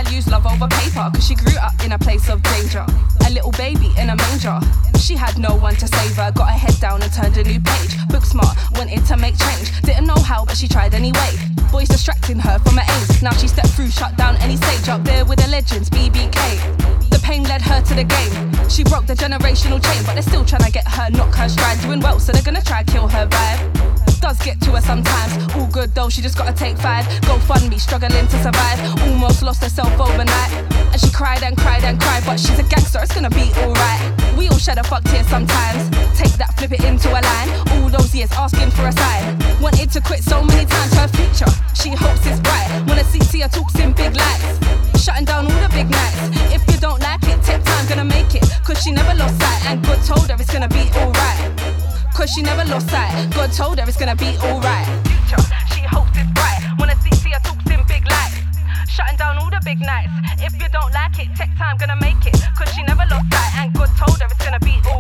values love over paper, cause she grew up in a place of danger. A little baby in a manger. She had no one to save her, got her head down and turned a new page. Book smart, wanted to make change, didn't know how but she tried anyway. Boys distracting her from her aims, now she stepped through, shut down any stage. Up there with the legends, BBK. The pain led her to the game. She broke the generational chain, but they're still trying to get her, knock her stride. Doing well, so they're gonna try kill her vibe. Does get to her sometimes, all good though, she just gotta take 5. Go fund me, struggling to survive. Almost lost herself overnight. And she cried and cried and cried, but she's a gangster, it's gonna be alright. We all shed a fuck tear sometimes. Take that, flip it into a line. All those years asking for a sign. Wanted to quit so many times, her future, she hopes it's bright. Wanna see her talks in big lights, shutting down all the big nights. If you don't like it, take time, gonna make it, cause she never lost sight. And God told her it's gonna be alright, cause she never lost sight. God told her it's gonna be alright. Future, she hopes it's bright. Wanna see her talks in big lights, shutting down all the big nights. If you don't like it, take time, gonna make it, cause she never lost sight. And God told her it's gonna be alright.